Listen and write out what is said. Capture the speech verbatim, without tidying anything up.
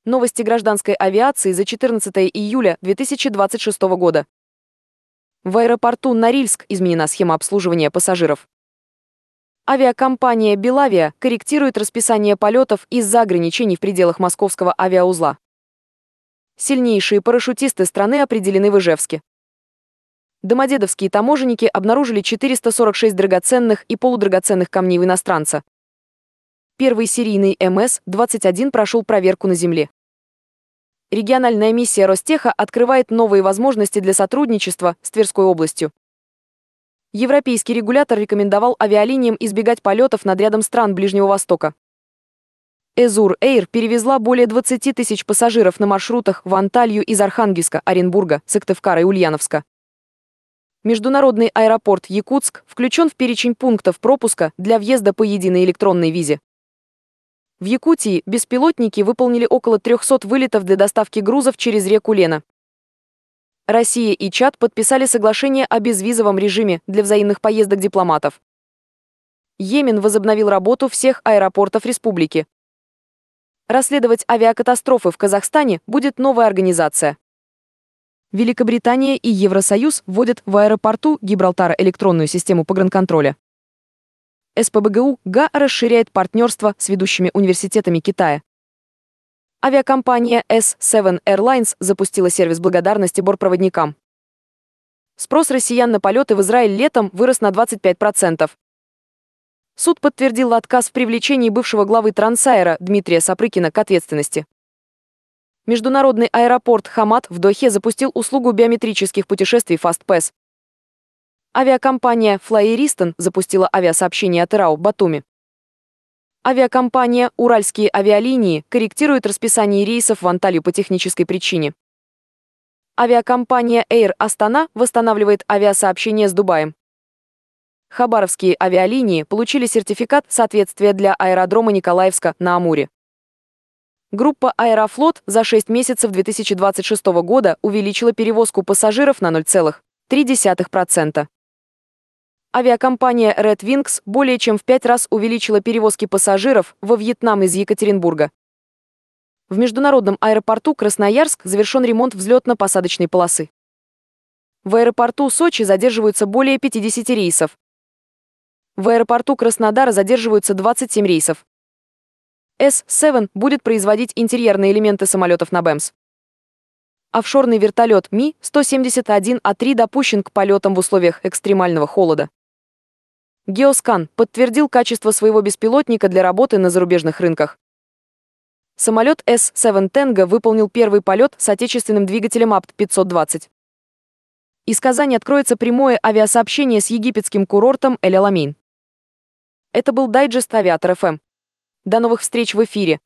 Новости гражданской авиации за четырнадцатое июля две тысячи двадцать шестого года. В аэропорту Норильск изменена схема обслуживания пассажиров. Авиакомпания «Белавия» корректирует расписание полетов из-за ограничений в пределах московского авиаузла. Сильнейшие парашютисты страны определены в Ижевске. Домодедовские таможенники обнаружили четыреста сорок шесть драгоценных и полудрагоценных камней у иностранца. Первый серийный эм эс двадцать один прошел проверку на земле. Региональная миссия Ростеха открывает новые возможности для сотрудничества с Тверской областью. Европейский регулятор рекомендовал авиалиниям избегать полетов над рядом стран Ближнего Востока. Эзур Эйр перевезла более двадцати тысяч пассажиров на маршрутах в Анталью из Архангельска, Оренбурга, Сыктывкара и Ульяновска. Международный аэропорт Якутск включен в перечень пунктов пропуска для въезда по единой электронной визе. В Якутии беспилотники выполнили около трёхсот вылетов для доставки грузов через реку Лена. Россия и Чад подписали соглашение о безвизовом режиме для взаимных поездок дипломатов. Йемен возобновил работу всех аэропортов республики. Расследовать авиакатастрофы в Казахстане будет новая организация. Великобритания и Евросоюз вводят в аэропорту Гибралтара электронную систему погранконтроля. эс пэ бэ гэ у га расширяет партнерство с ведущими университетами Китая. Авиакомпания эс семь Airlines запустила сервис благодарности бортпроводникам. Спрос россиян на полеты в Израиль летом вырос на двадцать пять процентов. Суд подтвердил отказ в привлечении бывшего главы Трансаэра Дмитрия Сапрыкина к ответственности. Международный аэропорт Хамад в Дохе запустил услугу биометрических путешествий FastPass. Авиакомпания Flyriston запустила авиасообщение от Ирау Батуми. Авиакомпания «Уральские авиалинии» корректирует расписание рейсов в Анталью по технической причине. Авиакомпания Air Астана восстанавливает авиасообщение с Дубаем. Хабаровские авиалинии получили сертификат соответствия для аэродрома Николаевска на Амуре. Группа «Аэрофлот» за шесть месяцев две тысячи двадцать шестого года увеличила перевозку пассажиров на ноль целых три десятых процента. Авиакомпания Red Wings более чем в пять раз увеличила перевозки пассажиров во Вьетнам из Екатеринбурга. В международном аэропорту Красноярск завершен ремонт взлетно-посадочной полосы. В аэропорту Сочи задерживаются более пятидесяти рейсов. В аэропорту Краснодара задерживаются двадцать семь рейсов. эс семь будет производить интерьерные элементы самолетов на БЭМС. Офшорный вертолет Ми сто семьдесят один А три допущен к полетам в условиях экстремального холода. Геоскан подтвердил качество своего беспилотника для работы на зарубежных рынках. Самолет эс семь Tango выполнил первый полет с отечественным двигателем АПТ пятьсот двадцать. Из Казани откроется прямое авиасообщение с египетским курортом Эль-Аламейн. Это был дайджест Авиатор эф эм. До новых встреч в эфире.